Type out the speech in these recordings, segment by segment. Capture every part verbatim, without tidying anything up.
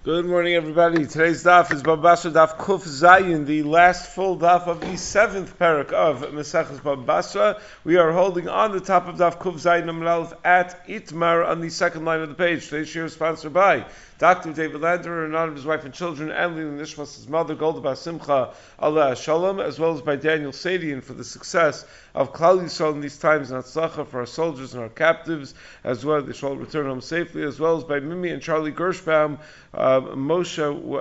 Good morning, everybody. Today's daf is Baba Basra daf Kuf Zayin, the last full daf of the seventh parak of Maseches Baba Basra. We are holding on the top of daf Kuf Zayin Amud Aleph at Itmar on the second line of the page. Today's shir is sponsored by Doctor David Lander, in honor of his wife and children, and Lila Nishmas, his mother, Golda Bas Simcha, Allah Shalom, as well as by Daniel Sadian for the success of Klal Yisrael in these times, and Atzlacha for our soldiers and our captives, as well as they shall return home safely, as well as by Mimi and Charlie Gershbaum, uh, Moshe,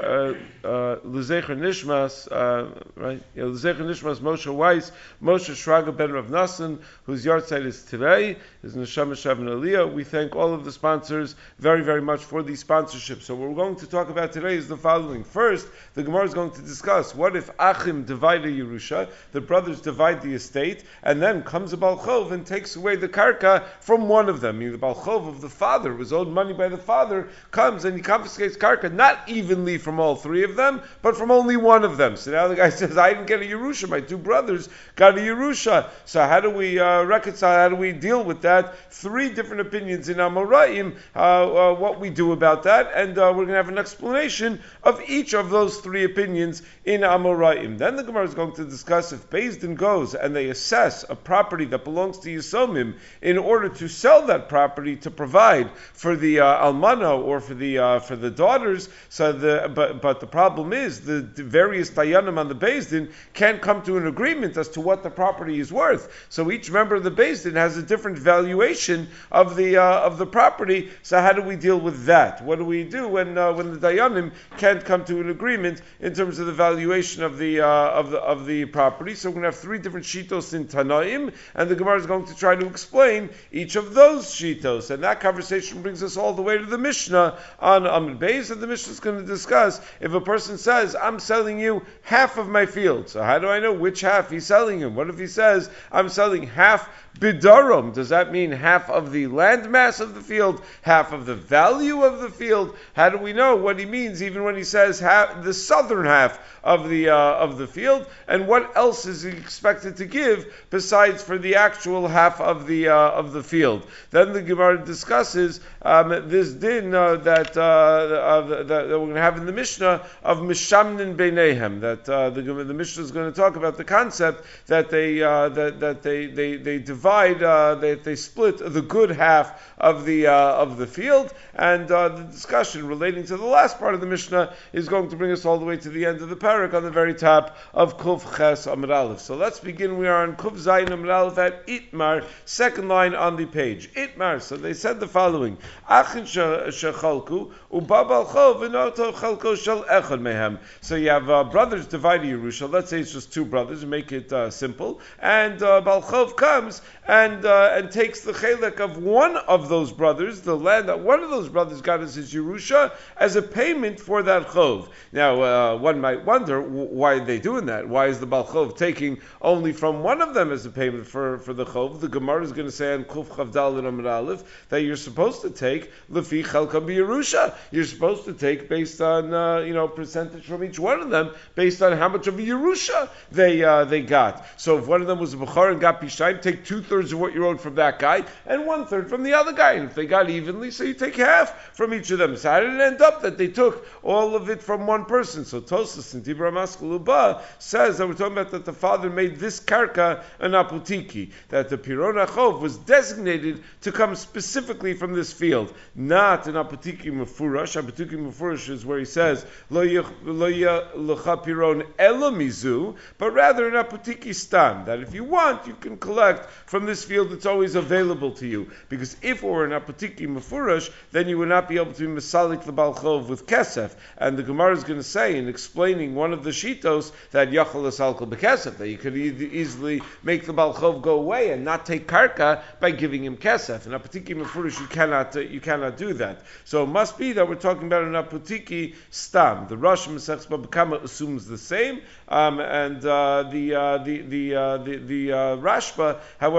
uh, uh, L'Zecher Nishmas, uh, right? Yeah, L'Zecher Nishmas, Moshe Weiss, Moshe Shraga Ben Rav Nassan, whose yard site is today, is Neshama Shavin Aliyah. We thank all of the sponsors very, very much for the sponsorship. So what we're going to talk about today is the following. First, the Gemara is going to discuss what if Achim divide a Yerusha, the brothers divide the estate, and then comes a Balchov and takes away the karka from one of them. Meaning the Balchov of the father was owed money by the father, comes and he confiscates karka not evenly from all three of them, but from only one of them. So now the guy says, I didn't get a Yerusha, my two brothers got a Yerusha. So how do we uh, reconcile, how do we deal with that? Three different opinions in Amoraim, uh, uh, what we do about that. And uh, we're going to have an explanation of each of those three opinions in Amoraim. Then the Gemara is going to discuss if Beis Din goes and they assess a property that belongs to Yisomim in order to sell that property to provide for the uh, almana or for the uh, for the daughters. So the but but the problem is the, the various dayanim on the Beis Din can't come to an agreement as to what the property is worth. So each member of the Beis Din has a different valuation of the uh, of the property. So how do we deal with that? What do we do when uh, when the dayanim can't come to an agreement in terms of the valuation of the uh, of the of the property? So we're going to have three different shitos in Tanaim, and the Gemara is going to try to explain each of those shitos. And that conversation brings us all the way to the Mishnah on Amud Beis, and the Mishnah is going to discuss if a person says, I'm selling you half of my field. So how do I know which half he's selling him? What if he says, I'm selling half bidarum? Does that mean half of the land mass of the field, half of the value of the field? How do we know what he means even when he says half, the southern half of the uh, of the field? And what else is he expected to give besides for the actual half of the uh, of the field? Then the Gemara discusses um, this din uh, that, uh, uh, that that we're going to have in the Mishnah of mishamnin beinehem. That uh, the the Mishnah is going to talk about the concept that they uh, that that they they they divide uh, they they split the good half of the uh, of the field, and uh, the discussion relating to the last part of the Mishnah is going to bring us all the way to the end of the parak on the very top of Kuf Ches Amud Aleph. So let's begin. We are on Kuf Zayin Amud Aleph at Itmar, second line on the page. Itmar. So they said the following: Achin shechalku uba balchov v'noto chalko shel echad mehem. So you have uh, brothers dividing Yerusha. Let's say it's just two brothers, and make it uh, simple. And uh, Balchov comes and uh, and takes the chelek of one of those brothers, the land that one of those brothers got as his Yerusha, as a payment for that chov. Now, uh, one might wonder, w- why are they doing that? Why is the Balchov taking only from one of them as a payment for, for the chov? The Gemara is going to say on Kuf Chavdal and Amud Aleph that you're supposed to take lefi chelka b'Yerusha. You're supposed to take based on uh, you know percentage from each one of them, based on how much of a Yerusha they uh, they got. So if one of them was a Bechar and got Pishayim, take two thirds of what you owed from that guy and one third from the other guy. And if they got evenly, so you take half from each of them. So how did it end up that they took all of it from one person? So Tosas in Dibra Maskuluba says that we're talking about that the father made this karka an aputiki, that the Piron Achov was designated to come specifically from this field, not an aputiki mefurash. Aputiki mefurash is where he says lo lecha Piron elamizu, but rather an aputiki stam, that if you want, you can collect from this field. It's always available to you, because if it were an apotiki mefurash, then you would not be able to be mesalik the balchov with kesef. And the Gemara is going to say in explaining one of the shitos that yachal esalkal bekesef, that you could e- easily make the balchov go away and not take karka by giving him kesef. An apotiki mefurash, you cannot uh, you cannot do that. So it must be that we're talking about an apotiki stam. The Rosh Masechus Baba Kama assumes the same, um, and uh, the, uh, the the uh, the the uh, Rashba, however,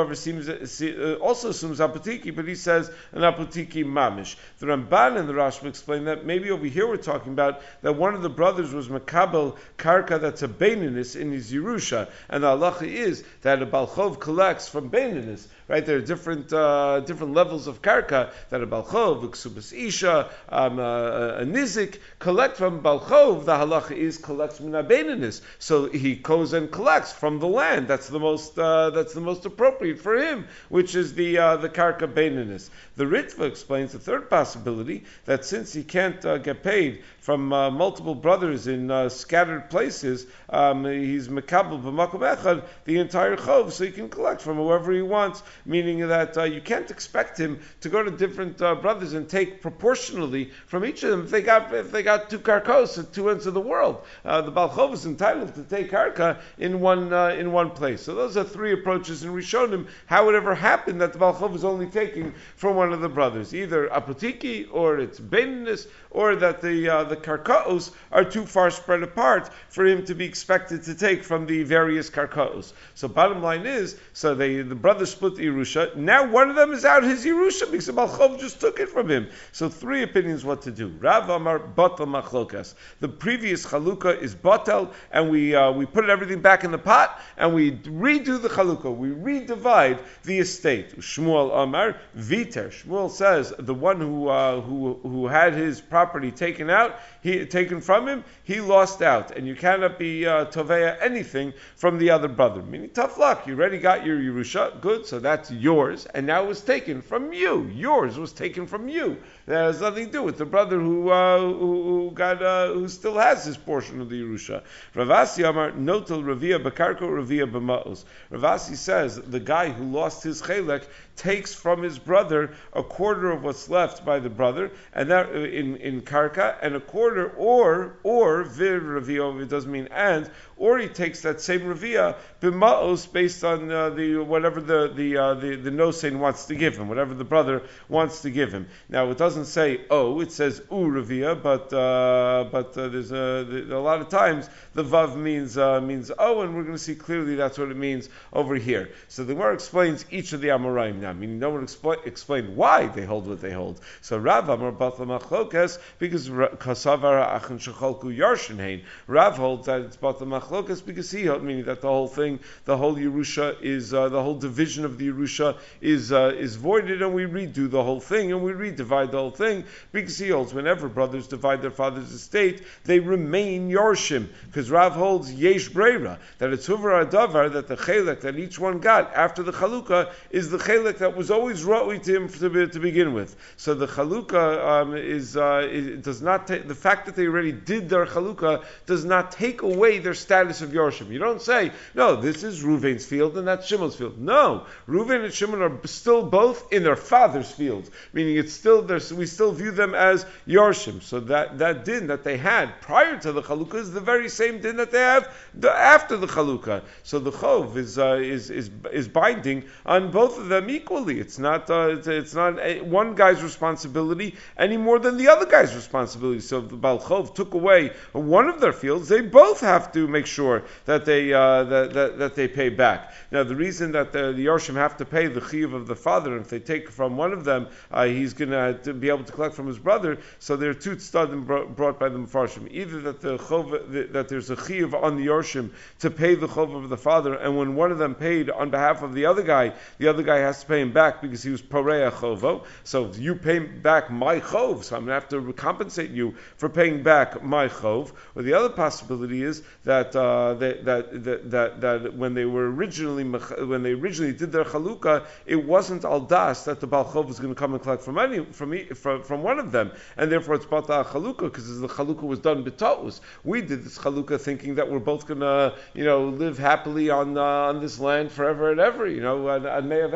however, seems uh, also assumes apotiki, but he says an apotiki mamish. The Ramban and the Rashba explain that maybe over here we're talking about that one of the brothers was makabel karka that's a beinanis in his Yerusha, and the halacha is that a balchov collects from beinanis. Right, there are different uh, different levels of karka that a balchov, a ksubas isha, um, uh, a nizik collect from balchov. The halacha is collects min habeinanis, so he goes and collects from the land. That's the most uh, that's the most appropriate for him, which is the uh, the karka beinanis. The Ritva explains the third possibility that since he can't uh, get paid from uh, multiple brothers in uh, scattered places, um, he's mekabel b'makom echad the entire chov, so he can collect from whoever he wants. Meaning that uh, you can't expect him to go to different uh, brothers and take proportionally from each of them. If they got if they got two karkos at two ends of the world, uh, the balchov is entitled to take karka in one uh, in one place. So those are three approaches in Rishonim. How it ever happened that the balchov is only taking from one of the brothers, either apotiki or it's beinanis, or that the uh, the karkaos are too far spread apart for him to be expected to take from the various karkaos. So bottom line is, so they the brothers split the Yerusha. Now one of them is out his Yerusha because the balchov just took it from him. So three opinions what to do. Rav Amar batel machlokas. The previous chalukah is batel, and we uh, we put everything back in the pot and we redo the chalukah. We redivide the estate. Shmuel Amar viter. Shmuel says the one who uh, who who had his property taken out, he taken from him, he lost out, and you cannot be uh, toveya anything from the other brother. Meaning tough luck. You already got your Yerusha, good. So that's yours, and now it was taken from you. Yours was taken from you. That has nothing to do with the brother who uh, who, who got uh, who still has his portion of the Yerusha. Ravasi Amar notel Ravia Bakarko Ravia B'Ma'os. Ravasi says the guy who lost his chelek takes from his brother a quarter of what's left by the brother, and that uh, in in karka, and a quarter, or or vir Ravia, it doesn't mean and, or he takes that same Ravia B'Ma'os based on uh, the whatever the the uh, the the nosein wants to give him, whatever the brother wants to give him. Now it doesn't say oh, it says u Ravia, but uh, but uh, there's a, the, a lot of times the vav means uh, means oh, and we're going to see clearly that's what it means over here. So the Gemara explains each of the Amoraim now, meaning no one expl- explained why they hold what they hold. So Rav Amar batel machlokas because kasavar achin shechalku yarshin hein. Rav holds that it's batel machlokas because he held, meaning that the whole thing, the whole Yerusha is uh, the whole division of the Yerusha is uh, is voided, and we redo the whole thing and we redivide the whole thing because he holds whenever brothers divide their father's estate, they remain Yarshim, because Rav holds Yesh Breira, that it's Huvar Adavar, that the Chelek that each one got after the Chalukah is the Chelek that was always Ra'ui to him to, be, to begin with. So the Chalukah um, is, uh, it does not ta- the fact that they already did their Chalukah does not take away their status of Yarshim. You don't say, no, this is Ruvain's field and that's Shimon's field. No, Ruvain and Shimon are still both in their father's fields, meaning it's still there's we still view them as Yarshim. So that, that din that they had prior to the Chalukah is the very same din that they have the, after the Chalukah. So the Chov is, uh, is is is binding on both of them equally. It's not uh, it's, it's not a, one guy's responsibility any more than the other guy's responsibility. So if the Baal Chov took away one of their fields, they both have to make sure that they uh, that, that that they pay back. Now the reason that the, the Yarshim have to pay the chiyuv of the father, and if they take from one of them, uh, he's going to be able to collect from his brother. So there are two tzadim brought, brought by the Mefarshim. Either that the chov, the, that there's a chiyuv on the Yarshim to pay the chov of the father, and when one of them paid on behalf of the other guy, the other guy has to pay him back because he was pareya chovo. So you pay back my chov, so I'm going to have to compensate you for paying back my chov. Or the other possibility is that uh, that, that, that that that when they were originally when they originally did their chalukah, it wasn't al das that the Baal Chov was going to come and collect from any from from, from one of them, and therefore it's bata chalukah because the chalukah was done b'taus. We did this chalukah thinking that we're both going to you know live happily on uh, on this land forever and ever. You know, and, and may have asked him.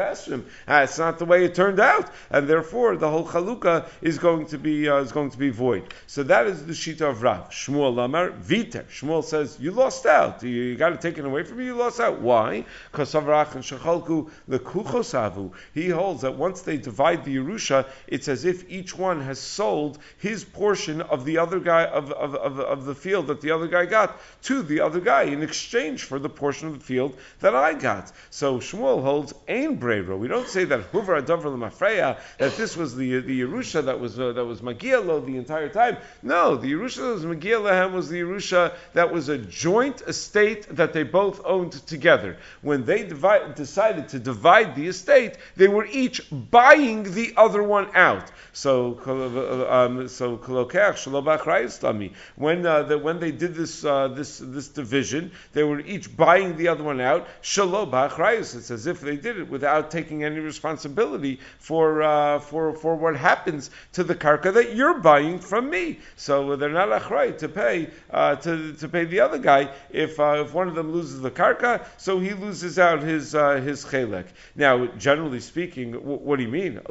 Uh, it's not the way it turned out, and therefore the whole chalukah is going to be uh, is going to be void. So that is the shita of Rav. Shmuel Lamar Viter. Shmuel says you lost out. You, you got to take it away from you. You lost out. Why? Because Savarach and Shechalku lekuchosavu. He holds that once they divide the Yerusha, it's as if each one has sold his portion of the other guy of of, of, of the field that the other guy got to the other guy in exchange for the portion of the field that I got. So Shmuel holds ein breira. We don't say that huvar adavar l'mafreya, that this was the the Yerusha that was uh, that was magia lo the entire time. No, the Yerusha that was magia lahem was the Yerusha that was a joint estate that they both owned together. When they divide, decided to divide the estate, they were each buying the other one out. So um, so kolokech shalobach rayistami. When uh, the, when they did this uh, this this division, they were each buying the other one out. Shalobach rayis. It's as if they did it without taking any responsibility for uh, for for what happens to the karka that you're buying from me. So they're not achrayit to pay uh, to to pay the other guy if uh, if one of them loses the karka, so he loses out his uh, his chelek. Now, generally speaking, w- what do you mean?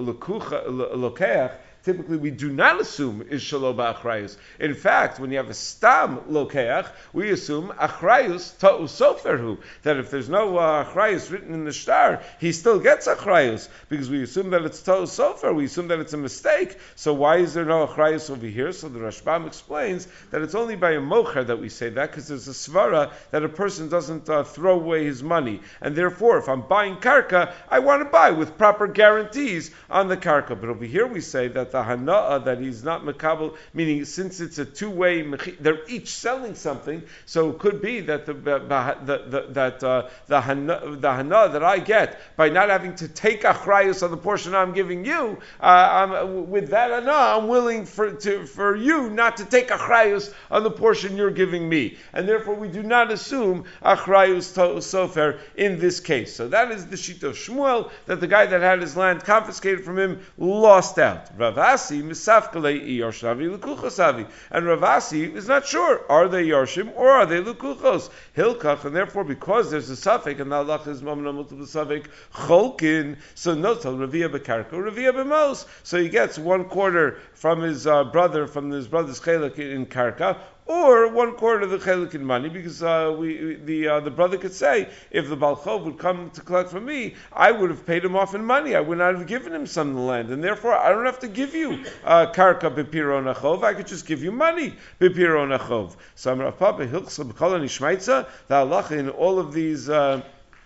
Lokeach. Typically, we do not assume is shelo ba'achrayus. In fact, when you have a stam lokeach, we assume achrayus ta'u soferhu, that if there's no uh, achrayus written in the shtar, he still gets achrayus, because we assume that it's ta'u sofer, we assume that it's a mistake. So why is there no achrayus over here? So the Rashbam explains that it's only by a mocher that we say that, because there's a svara that a person doesn't uh, throw away his money, and therefore, if I'm buying karka, I want to buy with proper guarantees on the karka. But over here we say that the hana'ah, that he's not makabel, meaning since it's a two-way, they're each selling something, so it could be that the, the, the that uh, the hana'ah, the hana'ah that I get by not having to take achrayus on the portion I'm giving you, uh, I'm, with that hana'ah, I'm willing for to for you not to take achrayus on the portion you're giving me, and therefore we do not assume achrayus sofer in this case. So that is the shita of Shmuel, that the guy that had his land confiscated from him lost out. Ravasi misafkalei yorshavi lukuchosavi, and Ravasi is not sure, are they yorshim or are they lukuchos? Hilkach, and therefore because there's a suffix and the halach is mamna multiple suffix cholkin, so notal ravia bekarko ravia b'mos, so he gets one quarter from his uh, brother, from his brother's chelik in karka, or one quarter of the chelik in money, because uh, we the uh, the brother could say, if the Balchov would come to collect from me, I would have paid him off in money. I would not have given him some of the land, and therefore I don't have to give you uh, karka b'piron achov. I could just give you money b'piron achov. So I'm Rav Papa Hilchsa b'kol nishmaitza. The halacha in all of these. Uh,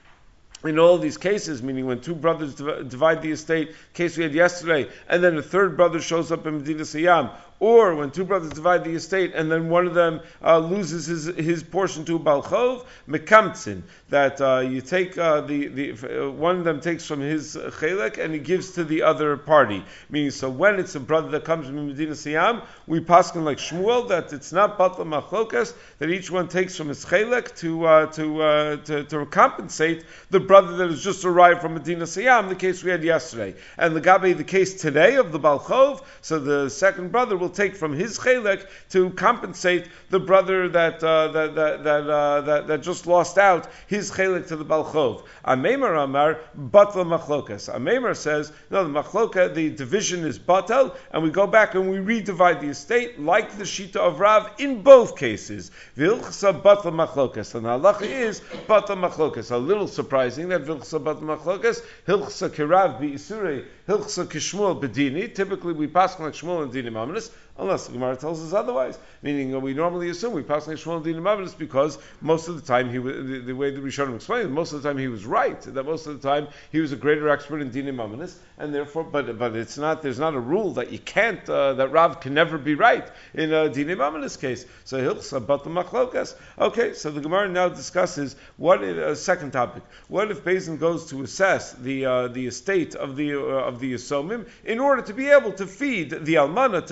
In all these cases, meaning when two brothers div- divide the estate, case we had yesterday, and then a third brother shows up in Medina Siyam, or when two brothers divide the estate and then one of them uh, loses his his portion to Balchov, mekamtzin, that uh, you take uh, the the uh, one of them takes from his uh, chelek and he gives to the other party. Meaning, so when it's a brother that comes from Medina Siyam, we paskin like Shmuel that it's not batla machlokas, that each one takes from his chelek to uh, to, uh, to to compensate the brother that has just arrived from Medina Siyam, the case we had yesterday. And the Gabe, the case today of the Balchov, so the second brother will take from his chelek to compensate the brother that uh, that that that, uh, that that just lost out his chelek to the Balchov. Amemar Amar batla machlokas. Amemar says no, the machloka, the division is batal, and we go back and we redivide the estate like the shita of Rav in both cases. Vilchsa batla machlokas, and the halacha is batla machlokas. A little surprising that vilchsa batla machlokas, hilchsa kirav bi'isurei, hilchsa kishmuel bedini. Typically we pass like Shmuel and dinim amanis, unless the Gemara tells us otherwise. Meaning, uh, we normally assume we pass like Shmuel and dinim amanis because most of the time he was, the, the way the Rishonim explained, most of the time he was right. That most of the time he was a greater expert in dinim amanis, and therefore, but but it's not. There's not a rule that you can't uh, that Rav can never be right in a dinim amanis case. So hilchsa bat machlokas. Okay, so the Gemara now discusses what if, uh, second topic. What if Beis goes to assess the uh, the estate of the uh, of the Yisomim in order to be able to feed the almana, to feed the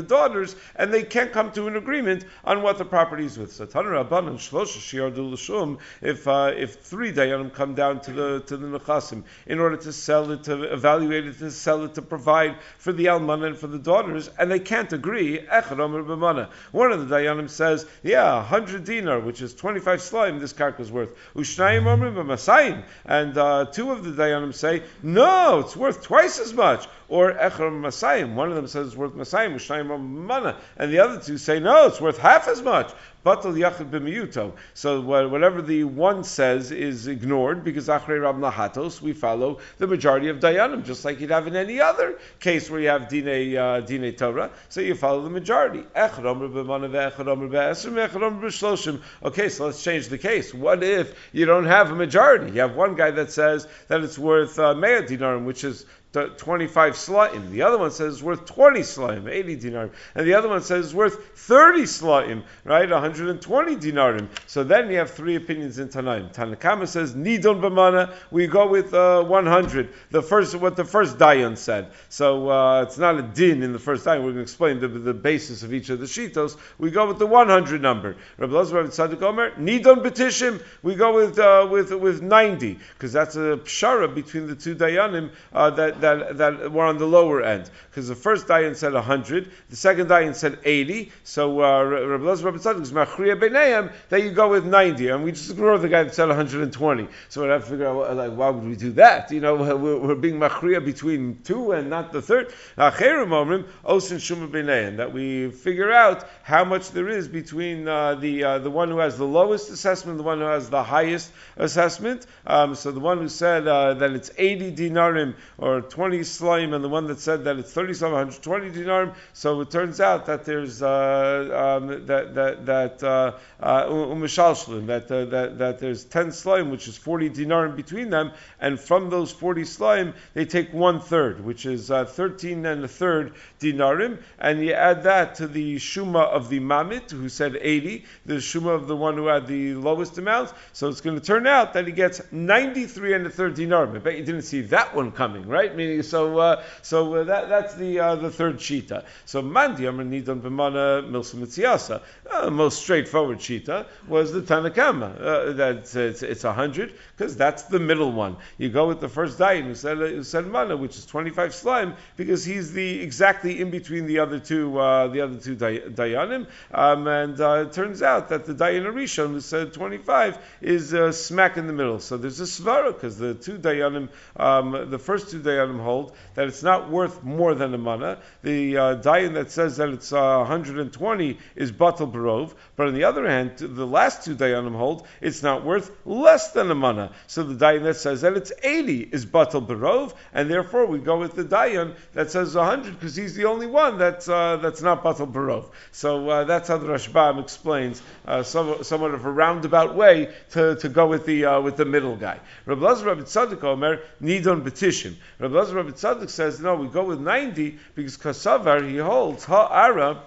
daughters, and they can't come to an agreement on what the property is with. So Tanur Rabbanan Shlosha Shiardu L'Shum, if uh, if three dayanim come down to the to the nechasim in order to sell it, to evaluate it, to sell it, to provide for the almana and for the daughters, and they can't agree, Echad Omer B'mana. One of the dayanim says, yeah, one hundred dinar, which is twenty-five slaim, this karka is worth. Ushnayim Omer B'masayim, and uh, two of the dayanim say, no, it's worth twice as much. Or Echad Masayim. One of them says it's worth Masayim, Ushnayim Omer B'mana, and the other two say, no, it's worth half as much. Batal Yachid B'miyuto. So whatever the one says is ignored, because Achrei Rab Nahatos, we follow the majority of Dayanim, just like you'd have in any other case where you have Dinei uh, Dinei Torah. So you follow the majority. Echad Omer B'mana ve'echad Omer b'esrim, echad Omer b'shloshim. Okay, so let's change the case. What if you don't have a majority? You have one guy that says that it's worth uh, Mea Dinarim, which is twenty-five sla'im. The other one says it's worth twenty sla'im, eighty dinarim. And the other one says it's worth thirty sla'im, right, one hundred twenty dinarim. So then you have three opinions in Tanaim. Tanakama says, Nidon b'mana, we go with uh, one hundred. The first, what the first Dayan said. So uh, it's not a din in the first Dayan. We're going to explain the, the basis of each of the shitos. We go with the one hundred number. Rabbi Elazar Rabbi Tzadok Omer, Nidon b'tishim, we go with uh, with with ninety, because that's a pshara between the two Dayanim uh, that That, that were on the lower end, because the first dayan said one hundred, the second dayan said eighty. So uh, Rabbi Elazar Rabbi Tzadok is machriya b'neihem that you go with ninety, and we just ignore the guy that said one hundred twenty. So we have to figure out, like, why would we do that? You know, we're, we're being machriya between two and not the third. Acherim omrim osin shuma b'neihem, that we figure out how much there is between uh, the uh, the one who has the lowest assessment, the one who has the highest assessment. Um, so the one who said uh, that it's eighty dinarim or twenty slime, and the one that said that it's thirty slime, one hundred twenty dinarim. So it turns out that there's uh, um, that that that uh, uh, umishalshlim, that uh, that that there's ten slime, which is forty dinarim between them, and from those forty slime they take one third, which is uh, thirteen and a third dinarim, and you add that to the shuma of the mamit who said eighty, the shuma of the one who had the lowest amount. So it's going to turn out that he gets ninety-three and a third dinarim. I bet you didn't see that one coming, right? Meaning, so uh, so uh, that that's the uh, the third shita. So mandi amar nidon b'mana milsa mitziasa. Uh, the most straightforward shita was the Tanakama. Uh, that it's it's a hundred, because that's the middle one. You go with the first dayan who said who said mana, which is twenty-five slime, because he's the exactly in between the other two uh, the other two day, dayanim. Um, and uh, it turns out that the dayan Arishon who said twenty-five is uh, smack in the middle. So there's a svara, because the two dayanim, um, the first two dayanim hold that it's not worth more than a mana. The uh, dayan that says that it's uh, one hundred twenty is batal barov, but on the other hand, the last two dayanim hold it's not worth less than a mana. So the dayan that says that it's eighty is batal barov, and therefore we go with the dayan that says one hundred, because he's the only one that's uh, that's not batal barov. So uh, that's how the Rashbam explains uh, some, somewhat of a roundabout way to, to go with the uh, with the middle guy. Rabbi Elazar Rabbi Tzadok Omer nidon betishim. Rabbi Elazar Rabbi Tzadok says no, we go with ninety because Kasavar he holds ha'ara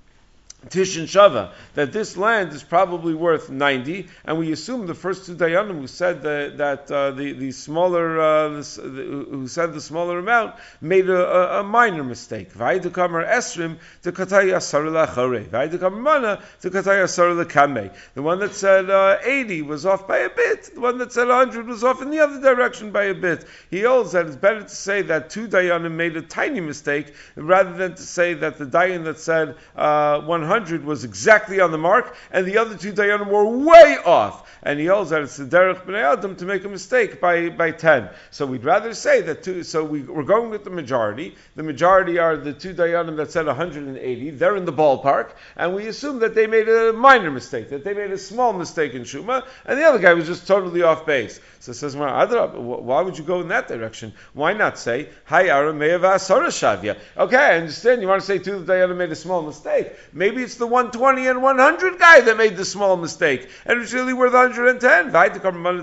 Tishin Shava, that this land is probably worth ninety, and we assume the first two dayanim who said that, that uh, the the smaller uh, the, who said the smaller amount made a, a, a minor mistake. V'aydukamar esrim to katay asar lachare. V'aydukamar mana to katay asar lekame. The one that said uh, eighty was off by a bit. The one that said one hundred was off in the other direction by a bit. He holds that it's better to say that two dayanim made a tiny mistake rather than to say that the dayan that said uh, one hundred was exactly on the mark, and the other two dayanim were way off. And he holds that it's the derech b'nei adam to make a mistake by, by ten. So we'd rather say that two. So we, we're going with the majority. The majority are the two dayanim that said one hundred eighty. They're in the ballpark, and we assume that they made a minor mistake, that they made a small mistake in shuma, and the other guy was just totally off base. So it says, why would you go in that direction? Why not say Hay Ara Me'ava Asara Shavya? Okay, I understand. You want to say two the dayanim made a small mistake. Maybe it's the one twenty and one hundred guy that made the small mistake, and it's really worth one hundred ten. Again,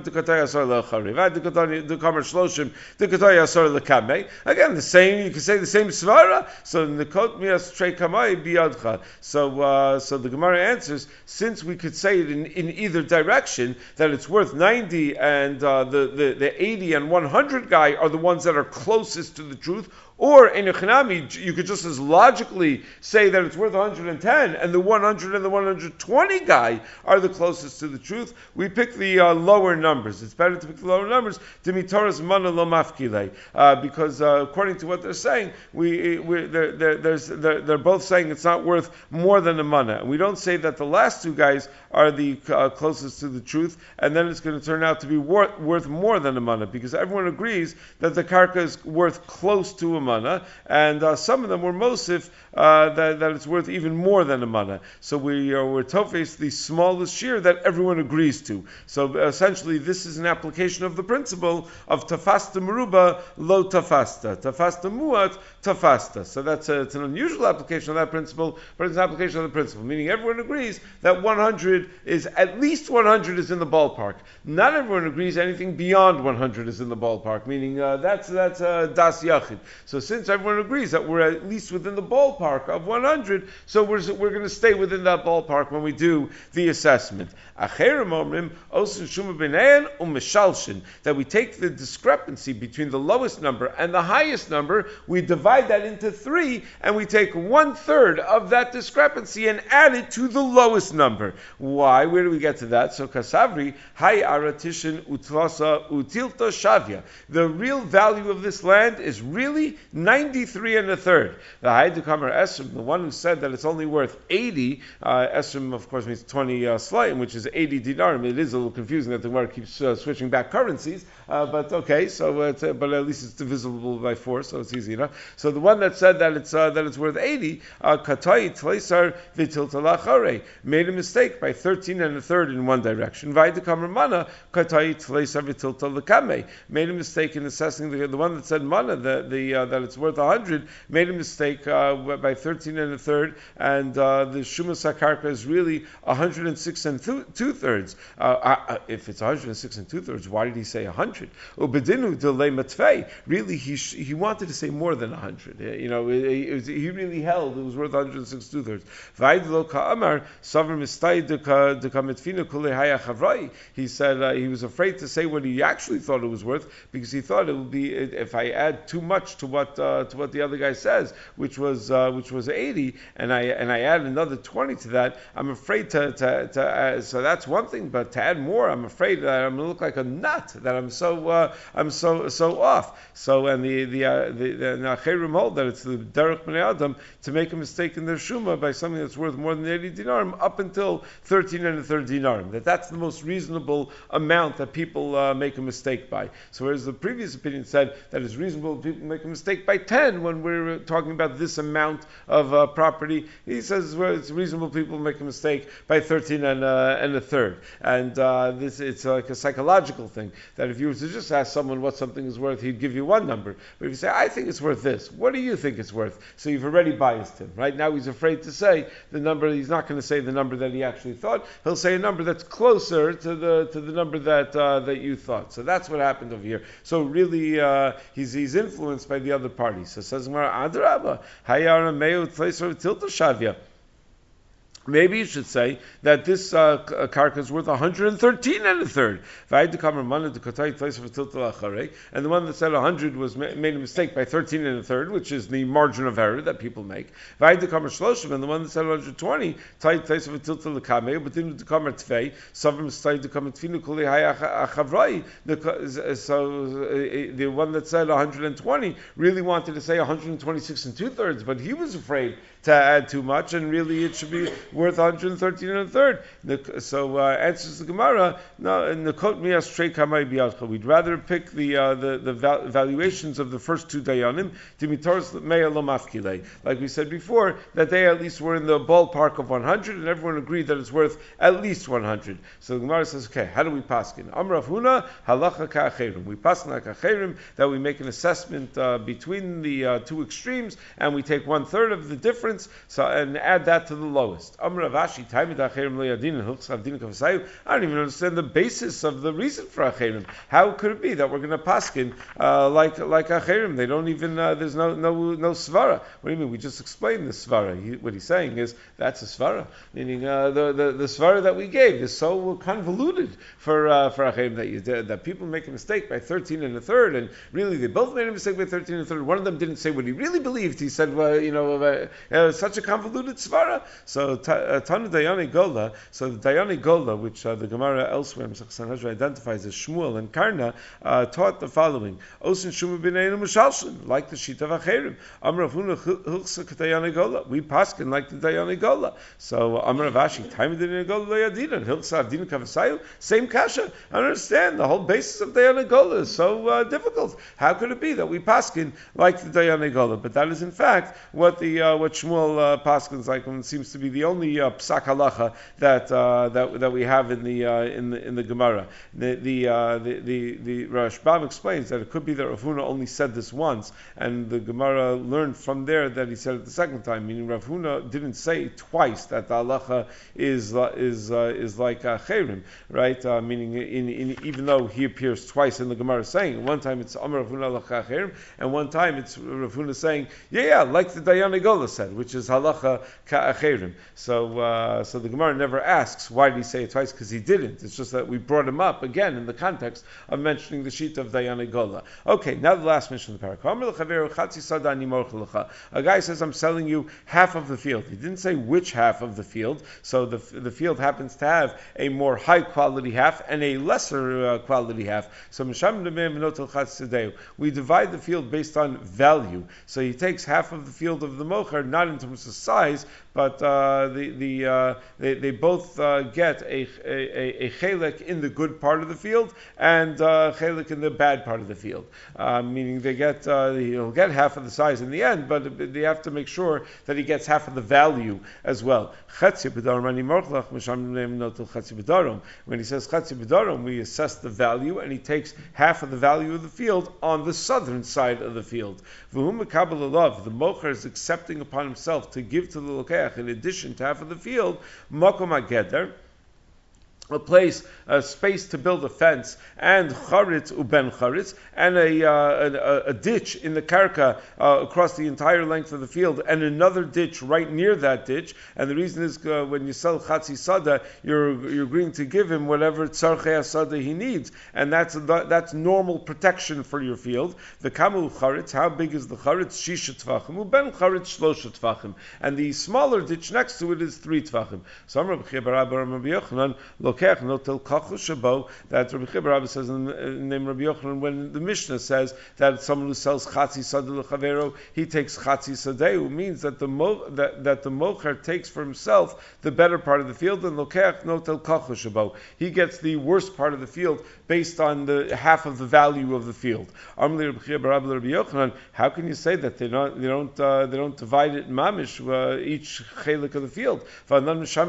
the same, you can say the same svara. So Nikot Mias Trei Kamai Biyadcha. So uh, so the Gemara answers, since we could say it in, in either direction, that it's worth ninety, and uh, the, the, the eighty and one hundred guy are the ones that are closest to the truth, Or in Yochanami, you could just as logically say that it's worth one hundred ten, and the one hundred and the one hundred twenty guy are the closest to the truth. We pick the uh, lower numbers. It's better to pick the lower numbers. Dimitoras mana lo mafkile, uh, because uh, according to what they're saying, we, we they're, they're, there's, they're, they're both saying it's not worth more than a mana. And we don't say that the last two guys are the uh, closest to the truth, and then it's going to turn out to be worth, worth more than a mana, because everyone agrees that the karka is worth close to a mana, and uh, some of them were mosif uh, that, that it's worth even more than a mana. So we uh, we're tofes the smallest shear that everyone agrees to. So essentially, this is an application of the principle of tafasta meruba lo tafasta, tafasta muat tafasta. So that's a, it's an unusual application of that principle, but it's an application of the principle, meaning everyone agrees that one hundred is at least one hundred is in the ballpark. Not everyone agrees anything beyond one hundred is in the ballpark, meaning uh, that's that's uh, das yachid. So since everyone agrees that we're at least within the ballpark of one hundred, so we're we're going to stay within that ballpark when we do the assessment. That we take the discrepancy between the lowest number and the highest number, we divide that into three, and we take one third of that discrepancy and add it to the lowest number. Why? Where do we get to that? So kasavri hay aratishin utlasa utilta shavya. The real value of this land is really ninety-three and a third. The Haidukhamar Esrim, the one who said that it's only worth eighty, uh, Esrim of course means twenty uh, slayim, which is eighty dinarim. It is a little confusing that the Gemara keeps uh, switching back currencies, uh, but okay, so it's, uh, but at least it's divisible by four, so it's easy enough. So the one that said that it's uh, that it's worth eighty, katai tleisar v'tiltalachare, made a mistake by thirteen and a third in one direction. Vaidukhamar mana katai tleisar v'tiltalakame, made a mistake in assessing the the one that said mana, the, the uh, that it's worth a hundred, made a mistake uh, by thirteen and a third, and uh, the Shumas HaKarka is really one hundred six and th- two thirds. Uh, uh, if it's one hundred six and two thirds, why did he say one hundred? Ubedinu delay matvei. Really, he sh- he wanted to say more than one hundred. You know, it, it was, he really held it was worth one hundred six two thirds. Vaidlo ka'amar savar mistay deka mitfina kulei haya chavrai. He said uh, he was afraid to say what he actually thought it was worth, because he thought it would be, if I add too much to what uh, to what the other guy says, which was uh, which was eighty, and I and I add another twenty to that, I'm afraid to to, to uh, so that's one thing, but to add more, I'm afraid that I'm going to look like a nut, that I'm so uh, I'm so so off. So and the the uh, the, the Nacherim hold that it's the derech bnei adam to make a mistake in their shuma by something that's worth more than eighty dinarim up until thirteen and a third dinarim. That that's the most reasonable amount that people uh, make a mistake by. So whereas the previous opinion said that it's reasonable people make a mistake by ten when we're talking about this amount of uh, property, he says well, it's reasonable people make a mistake by thirteen and, uh, and a third. And uh, this it's like a psychological thing, that if you were to just ask someone what something is worth, he'd give you one number. But if you say, I think it's worth this, what do you think it's worth? So you've already biased him. Right now he's afraid to say the number, he's not going to say the number that he actually thought, he'll say a number that's closer to the to the number that uh, that you thought. So that's what happened over here. So really uh, he's he's influenced by the other party. So says Gemara, Adrabah, Hayara Meu Tleiser Tilta Shavya. Maybe you should say that this uh, karka is worth one hundred thirteen and a third. And the one that said one hundred was made a mistake by thirteen and a third, which is the margin of error that people make. And the one that said one hundred twenty, so the one that said one hundred twenty really wanted to say one hundred twenty-six and two thirds, but he was afraid to add too much, and really it should be worth one hundred thirteen and a third. So uh, answers the Gemara, no, we'd rather pick the uh, the, the val- valuations of the first two dayanim, like we said before, that they at least were in the ballpark of one hundred, and everyone agreed that it's worth at least one hundred. So the Gemara says, okay, how do we paskin? Amrav Huna, halacha ka'acherim. We paskin like acherim, that we make an assessment uh, between the uh, two extremes, and we take one third of the difference, so and add that to the lowest. Amar Ravashi, Taimid Acherim Lo Yadin and Hilchos Avdin Kavasayu. I don't even understand the basis of the reason for Acherim. How could it be that we're going to paskin uh, like like Acherim? They don't even. Uh, there's no no no svara. What do you mean? We just explained the svara. He, what he's saying is that's a svara, meaning uh, the, the the svara that we gave is so convoluted for uh, for Acherim that you did, that people make a mistake by thirteen and a third, and really they both made a mistake by thirteen and a third. One of them didn't say what he really believed. He said, well, you know, uh, uh, such a convoluted svara. So Tanu Dayani Golda. So the Dayani Golda, which uh, the Gemara elsewhere in Sanhedrin identifies as Shmuel and Karna, uh, taught the following: Osin Shumu b'neinu Mishalshin, like the sheet of Acherim. Amar Avuna Hilchsa Dayani Golda. We paskin like the Dayani Golda. So Amar Ravashi, Time Dayani Golda Yadina, Hilchsa Avdin Kavasayu, same kasha. I understand the whole basis of Dayani Golda is so uh, difficult. How could it be that we paskin like the Dayani Golda? But that is in fact what the uh, what Shmuel uh, paskins like, and seems to be the only uh, psak halacha that uh, that that we have in the uh, in the in the Gemara. The the uh, the the, the Rashbam explains that it could be that Rav Huna only said this once, and the Gemara learned from there that he said it the second time. Meaning Rav Huna didn't say twice that the halacha is uh, is uh, is like uh, Cherim, right? Uh, meaning in, in even though he appears twice in the Gemara saying, one time it's Amar Rav Huna halacha Cherim, and one time it's Rav Huna saying, yeah, yeah, like the Dayani Gola said, which is halacha ka'acherim. So, uh, so the Gemara never asks why did he say it twice, because he didn't. It's just that we brought him up again in the context of mentioning the sheet of Dayani Gola. Okay, now the last mention of the parak. A guy says, I'm selling you half of the field. He didn't say which half of the field. So the the field happens to have a more high quality half and a lesser uh, quality half. So we divide the field based on value. So he takes half of the field of the mocher, not in terms of size, but uh, the the uh, they, they both uh, get a, a, a chelek in the good part of the field and uh, chelek in the bad part of the field. Uh, meaning they get uh, he'll get half of the size in the end, but they have to make sure that he gets half of the value as well. When he says chetzi b'darom, we assess the value, and he takes half of the value of the field on the southern side of the field. The mocher is accepting upon himself to give to the lokeach, in addition to half of the field, makom hageder, a place, a space to build a fence, and charitz uben charitz, and a, uh, a, a ditch in the karka uh, across the entire length of the field, and another ditch right near that ditch. And the reason is uh, when you sell chatzi sada, you're you're agreeing to give him whatever tzarchei sada he needs, and that's that's normal protection for your field. The kamu charitz, how big is the charitz? Shisha tvachim uben charitz shlosha tvachim, and the smaller ditch next to it is three tvachim. So Rabbi Yochanan look. That Rabbi Chibur says in the name of Rabbi Yochanan, when the Mishnah says that someone who sells chatzi sadeh lechavero, he takes chatzi sadeh, means that the mo, that, that the mocher takes for himself the better part of the field, and lokeach notel kachu shabo, he gets the worst part of the field based on the half of the value of the field. How can you say that they don't they don't uh, they don't divide it in mamish, uh, each chelik of the field? Our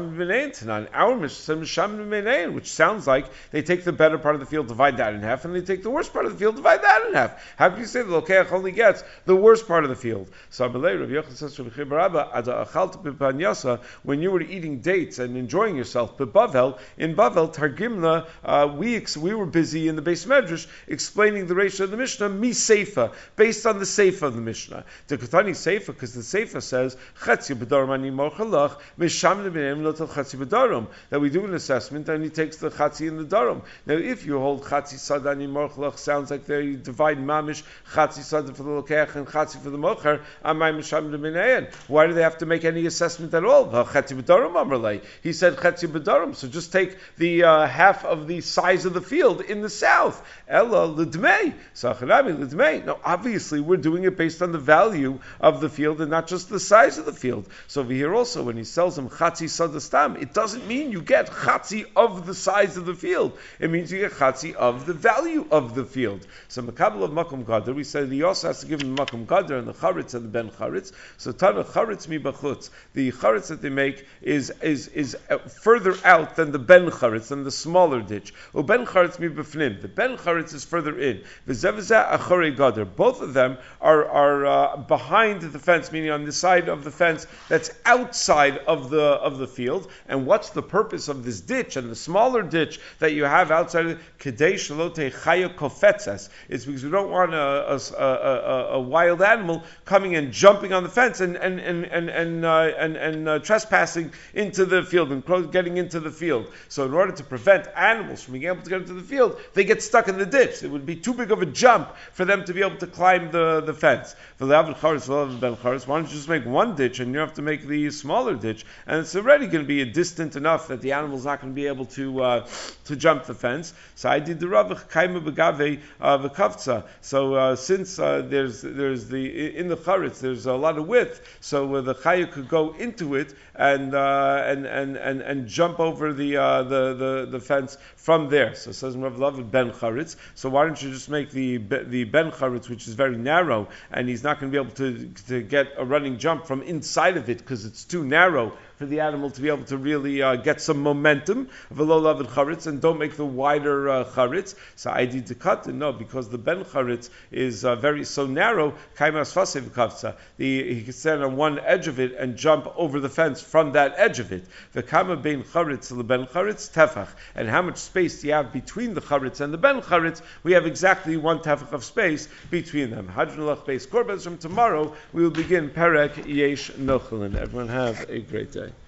Mishnah, which sounds like they take the better part of the field, divide that in half, and they take the worst part of the field, divide that in half. How can you say the lokeach only gets the worst part of the field? So Rabbi Yochanan says to Rabbi, when you were eating dates and enjoying yourself, but Bavel, in Bavel, Targimna, uh, we ex- we were busy in the Beis Medrash explaining the ratio of the Mishnah, mi seifa, based on the seifa of the Mishnah. The Ketani seifa, because the seifa says, Chetzi b'darom ani morchalach, misham nebinem lotel chetzi b'darom, that we do an assessment, and he takes the chatzi in the darom. Now, if you hold chatzi sadani morchlach, sounds like they divide mamish chatzi sada for the lokeach and chatzi for the mocher. Amay misham deminayan. Why do they have to make any assessment at all? Chatzi b'darom amrlei. He said chatzi b'darom. So just take the uh, half of the size of the field in the south. Ella l'dmei. Sacharami l'dmei. Now, obviously, we're doing it based on the value of the field and not just the size of the field. So over here also, when he sells him chatzi sada stam, it doesn't mean you get chatzi of the size of the field. It means you get chatzi of the value of the field. So Makabel of Makom Gadar, we said he also has to give him the Makom Gadar and the Charitz and the Ben Charitz. So Tana Charitz mi bachutz. The Charitz that they make is is is further out than the Ben Charitz, than the smaller ditch. O Ben Charitz mi b'fnim. The Ben Charitz is further in. V'zevzeh achorei Gadar. Both of them are are uh, behind the fence, meaning on the side of the fence that's outside of the of the field. And what's the purpose of this ditch and the smaller ditch that you have outside of it? Kedei shalote chaya kofetzes. It's because we don't want a, a, a, a wild animal coming and jumping on the fence and and and and and, uh, and, and uh, trespassing into the field and getting into the field. So in order to prevent animals from being able to get into the field, they get stuck in the ditch. It would be too big of a jump for them to be able to climb the, the fence. Why don't you just make one ditch and you have to make the smaller ditch, and it's already going to be a distant enough that the animal's not going to be able to uh, to jump the fence. So I did the Ravach kaima begave v'kavtza. So uh, since uh, there's there's the in the charitz there's a lot of width, so uh, the chaya could go into it and uh, and, and and and jump over the uh, the, the the fence from there. So it says Rav Lavan ben charitz. So why don't you just make the the ben charitz, which is very narrow, and he's not going to be able to to get a running jump from inside of it because it's too narrow for the animal to be able to really uh, get some momentum of a low-level charitz, and don't make the wider uh, charitz. So I did to cut it, no, because the ben charitz is uh, very so narrow. Kaimas fasev kavtza. He can stand on one edge of it and jump over the fence from that edge of it. The kama bein charitz the ben charitz tefach. And how much space do you have between the charitz and the ben charitz? We have exactly one tefach of space between them. Hadrulach beis korban. From tomorrow we will begin Perek Yesh Nochelin. Everyone have a great day.